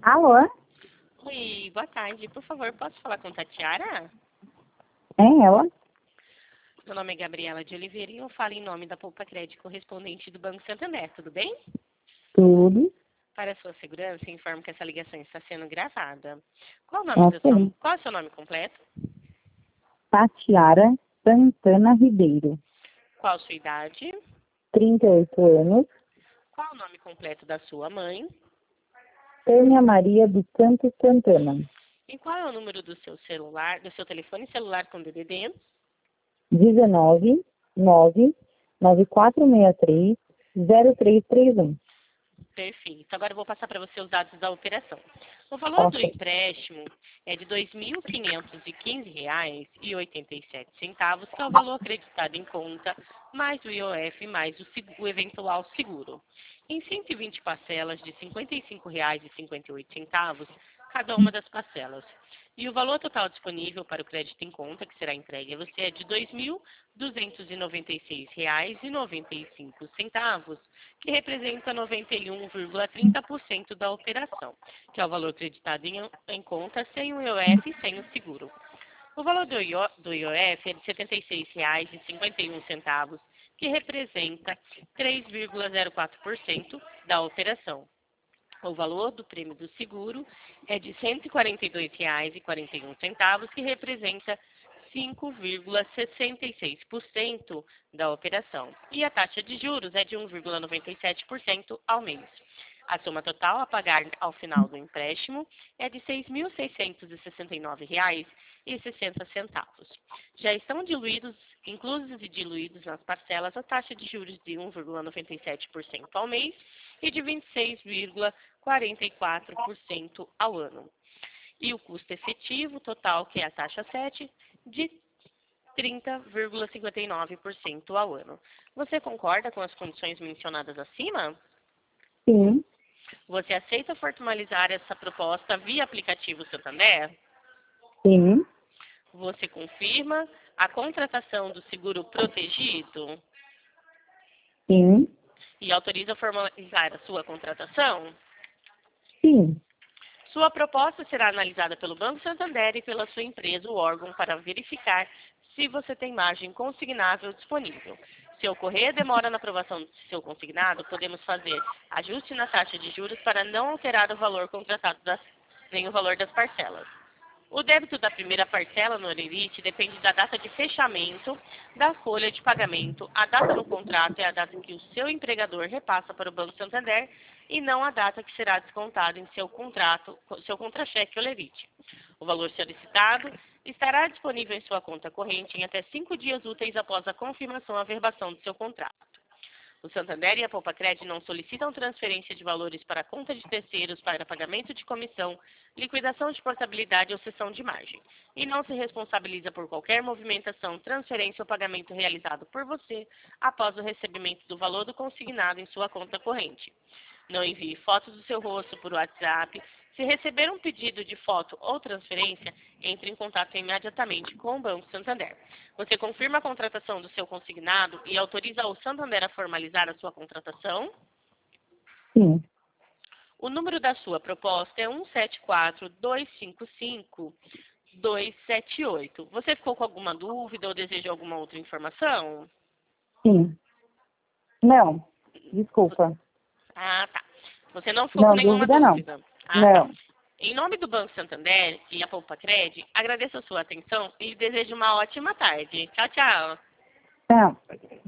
Alô? Oi, boa tarde. Por favor, posso falar com Tatiara? É ela? Meu nome é Gabriela de Oliveira e eu falo em nome da Poupa Crédito correspondente do Banco Santander, tudo bem? Tudo. Para a sua segurança, informo que essa ligação está sendo gravada. Qual o nome Ok. qual é o seu nome completo? Tatiara Santana Ribeiro. Qual a sua idade? 38 anos. Qual o nome completo da sua mãe? Tânia Maria dos Santos Santana. E qual é o número do seu celular, do seu telefone celular com DDD? 19 9 9463 0331. Perfeito. Agora eu vou passar para você os dados da operação. O valor do Ok. empréstimo é de R$ 2.515,87, que é o valor acreditado em conta, mais o IOF, mais o eventual seguro. Em 120 parcelas de R$ 55,58, cada uma das parcelas. E o valor total disponível para o crédito em conta, que será entregue a você, é de R$ 2.296,95, que representa 91,30% da operação, que é o valor acreditado em conta sem o IOF e sem o seguro. O valor do IOF é de R$ 76,51, que representa 3,04% da operação. O valor do prêmio do seguro é de R$ 142,41, que representa 5,66% da operação. E a taxa de juros é de 1,97% ao mês. A soma total a pagar ao final do empréstimo é de R$ 6.669,60. Já estão inclusos e diluídos nas parcelas a taxa de juros de 1,97% ao mês e de 26,44% ao ano. E o custo efetivo total, que é a taxa 7, de 30,59% ao ano. Você concorda com as condições mencionadas acima? Sim. Você aceita formalizar essa proposta via aplicativo Santander? Sim. Você confirma a contratação do seguro protegido Sim. e autoriza a formalizar a sua contratação? Sim. Sua proposta será analisada pelo Banco Santander e pela sua empresa, o órgão, para verificar se você tem margem consignável disponível. Se ocorrer demora na aprovação do seu consignado, podemos fazer ajuste na taxa de juros para não alterar o valor contratado nem o valor das parcelas. O débito da primeira parcela no Orerite depende da data de fechamento da folha de pagamento. A data no contrato é a data que o seu empregador repassa para o Banco Santander e não a data que será descontada em seu contra-cheque Orerite. O valor solicitado estará disponível em sua conta corrente em até 5 dias úteis após a confirmação e averbação do seu contrato. O Santander e a Poupa Crédito não solicitam transferência de valores para a conta de terceiros para pagamento de comissão, liquidação de portabilidade ou cessão de margem. E não se responsabiliza por qualquer movimentação, transferência ou pagamento realizado por você após o recebimento do valor do consignado em sua conta corrente. Não envie fotos do seu rosto por WhatsApp. Se receber um pedido de foto ou transferência, entre em contato imediatamente com o Banco Santander. Você confirma a contratação do seu consignado e autoriza o Santander a formalizar a sua contratação? Sim. O número da sua proposta é 174-255-278. Você ficou com alguma dúvida ou deseja alguma outra informação? Sim. Não. Desculpa. Ah, tá. Você não ficou com Não, nenhuma dúvida não. dúvida? Ah, tá. Não. Em nome do Banco Santander e a Poupa Cred, agradeço a sua atenção e desejo uma ótima tarde. Tchau, tchau. Não.